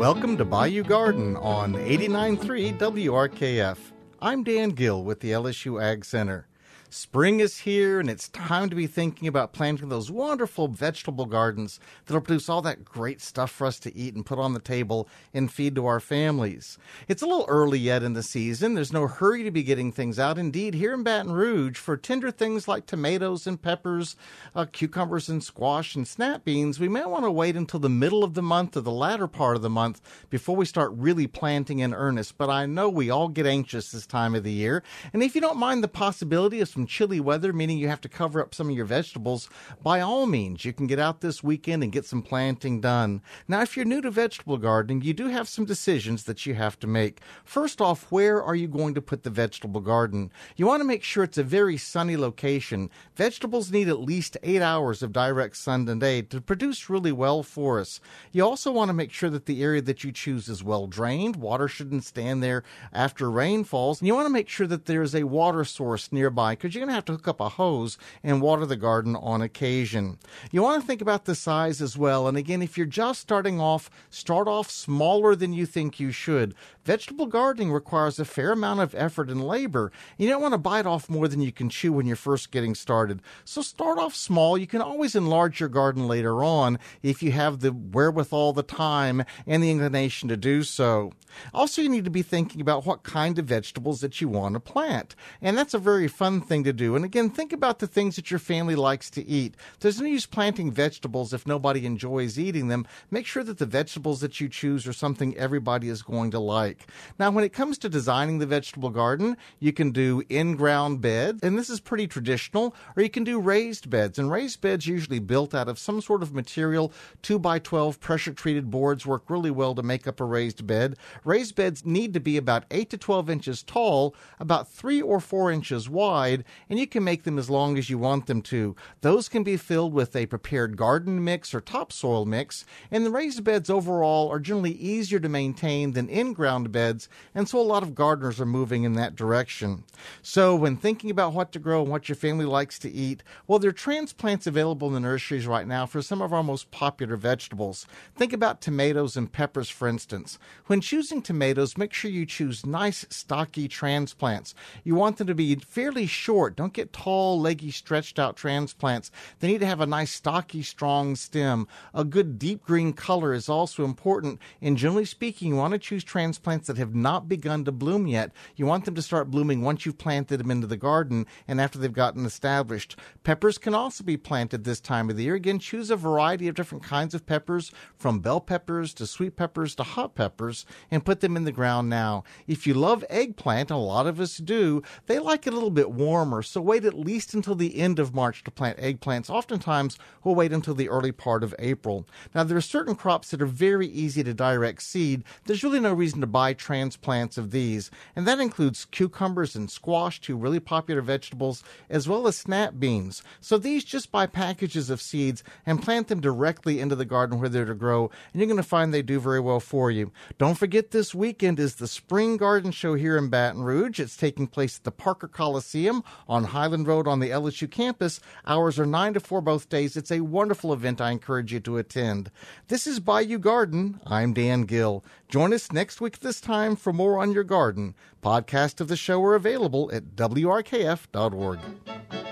Welcome to Bayou Garden on 89.3 WRKF. I'm Dan Gill with the LSU Ag Center. Spring is here, and it's time to be thinking about planting those wonderful vegetable gardens that'll produce all that great stuff for us to eat and put on the table and feed to our families. It's a little early yet in the season. There's no hurry to be getting things out. Indeed, here in Baton Rouge, for tender things like tomatoes and peppers, cucumbers and squash and snap beans, we may want to wait until the middle of the month or the latter part of the month before we start really planting in earnest. But I know we all get anxious this time of the year. And if you don't mind the possibility of some chilly weather, meaning you have to cover up some of your vegetables, by all means, you can get out this weekend and get some planting done. Now, if you're new to vegetable gardening, you do have some decisions that you have to make. First off, where are you going to put the vegetable garden? You want to make sure it's a very sunny location. Vegetables need at least 8 hours of direct sun a day to produce really well for us. You also want to make sure that the area that you choose is well drained. Water shouldn't stand there after rain falls. And you want to make sure that there's a water source nearby, because you're going to have to hook up a hose and water the garden on occasion. You want to think about the size as well. And again, if you're just starting off, start off smaller than you think you should. Vegetable gardening requires a fair amount of effort and labor. You don't want to bite off more than you can chew when you're first getting started. So start off small. You can always enlarge your garden later on if you have the wherewithal, the time, and the inclination to do so. Also, you need to be thinking about what kind of vegetables that you want to plant. And that's a very fun thing to do. And again, think about the things that your family likes to eat. There's no use planting vegetables if nobody enjoys eating them. Make sure that the vegetables that you choose are something everybody is going to like. Now, when it comes to designing the vegetable garden, you can do in-ground beds, and this is pretty traditional, or you can do raised beds. And raised beds usually built out of some sort of material. 2x12 pressure-treated boards work really well to make up a raised bed. Raised beds need to be about 8 to 12 inches tall, about 3 or 4 inches wide, and you can make them as long as you want them to. Those can be filled with a prepared garden mix or topsoil mix, and the raised beds overall are generally easier to maintain than in-ground beds, and so a lot of gardeners are moving in that direction. So when thinking about what to grow and what your family likes to eat, well, there are transplants available in the nurseries right now for some of our most popular vegetables. Think about tomatoes and peppers, for instance. When choosing tomatoes, make sure you choose nice, stocky transplants. You want them to be fairly short. Don't get tall, leggy, stretched out transplants. They need to have a nice, stocky, strong stem. A good deep green color is also important. And generally speaking, you want to choose transplants that have not begun to bloom yet. You want them to start blooming once you've planted them into the garden and after they've gotten established. Peppers can also be planted this time of the year. Again, choose a variety of different kinds of peppers, from bell peppers to sweet peppers to hot peppers, and put them in the ground now. If you love eggplant, and a lot of us do, they like it a little bit warmer, so wait at least until the end of March to plant eggplants. Oftentimes, we'll wait until the early part of April. Now, there are certain crops that are very easy to direct seed. There's really no reason to buy transplants of these, and that includes cucumbers and squash, two really popular vegetables, as well as snap beans. So these, just buy packages of seeds and plant them directly into the garden where they're to grow, and you're going to find they do very well for you. Don't forget, this weekend is the Spring Garden Show here in Baton Rouge. It's taking place at the Parker Coliseum on Highland Road on the LSU campus. Hours are 9 to 4 both days. It's a wonderful event. I encourage you to attend. This is Bayou Garden. I'm Dan Gill. Join us next week at this time for more on your garden. Podcasts of the show are available at WRKF.org.